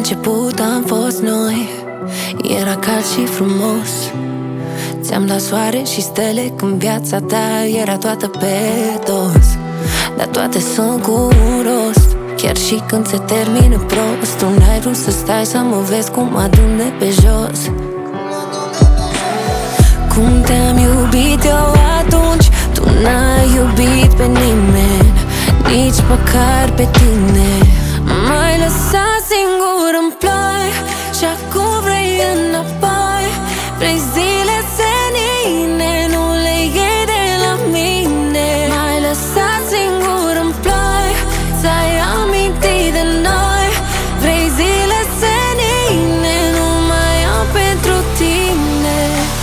început am fost noi. Era cald și frumos. Ți-am dat soare și stele când viața ta era toată pe dos. Dar toate sunt cu un rost. Chiar și când se termină prost, tu n-ai vrut să stai să mă vezi cum adun de pe jos. Cum te-am iubit eu atunci, tu n-ai iubit pe nimeni, nici măcar pe tine. M-ai lăsat singur în ploi și acum vrei înapoi. Vrei zile senine, nu le iei de la mine. M-ai lăsat singur în ploi, ți-ai amintit de noi. Vrei zile senine, nu mai am pentru tine.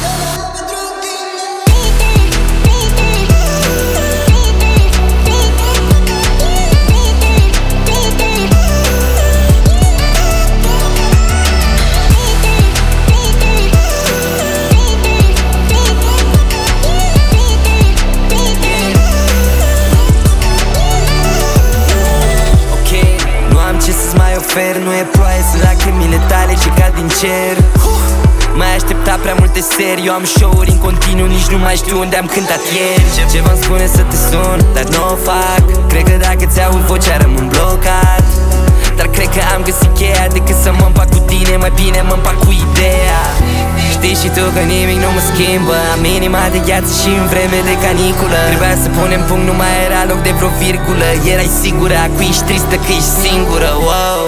Nu e ploaie, sunt lacrimile tale ce cad din cer. Mai așteptat prea multe seri. Eu am show-uri în continuu, nici nu mai știu unde am cântat ieri. Ce v-mi spune să te sun, dar nu o fac. Cred că dacă ți-aud vocea rămân blocat. Dar cred că am găsit cheia. Decât să mă împac cu tine, mai bine mă împac cu ideea. Știi și tu că nimic nu mă schimbă. Am inima de gheață și în vreme de caniculă. Trebuia să punem punct, nu mai era loc de vreo virgulă. Erai sigură, acum ești tristă că ești singură. Wow.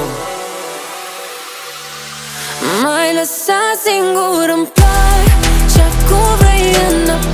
M-ai lăsat singur în ploi și acum vrei înapoi.